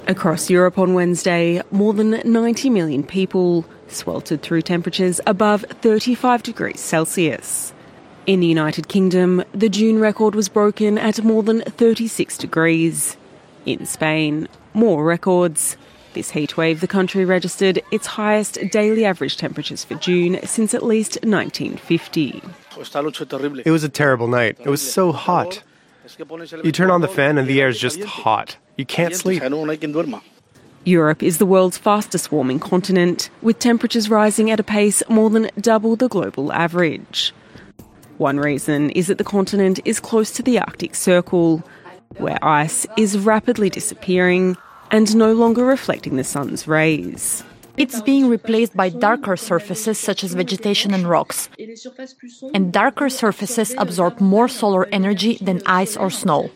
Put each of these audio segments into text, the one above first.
Across Europe on Wednesday, more than 90 million people sweltered through temperatures above 35 degrees Celsius. In the United Kingdom, the June record was broken at more than 36 degrees. In Spain, more records. This heatwave, the country registered its highest daily average temperatures for June since at least 1950. It was a terrible night. It was so hot. You turn on the fan and the air is just hot. You can't sleep. Europe is the world's fastest warming continent, with temperatures rising at a pace more than double the global average. One reason is that the continent is close to the Arctic Circle, where ice is rapidly disappearing and no longer reflecting the sun's rays. It's being replaced by darker surfaces such as vegetation and rocks. And darker surfaces absorb more solar energy than ice or snow.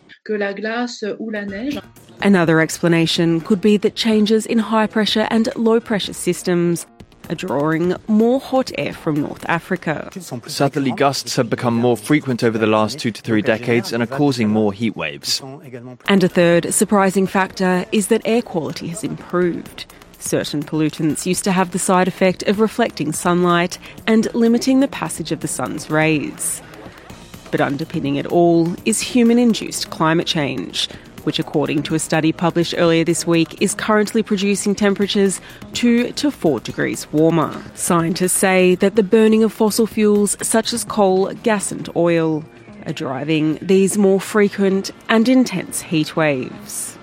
Another explanation could be that changes in high-pressure and low-pressure systems are drawing more hot air from North Africa. Southerly gusts have become more frequent over the last 2 to 3 decades and are causing more heat waves. And a third surprising factor is that air quality has improved. Certain pollutants used to have the side effect of reflecting sunlight and limiting the passage of the sun's rays. But underpinning it all is human-induced climate change, which, according to a study published earlier this week, is currently producing temperatures 2 to 4 degrees warmer. Scientists say that the burning of fossil fuels such as coal, gas and oil are driving these more frequent and intense heat waves.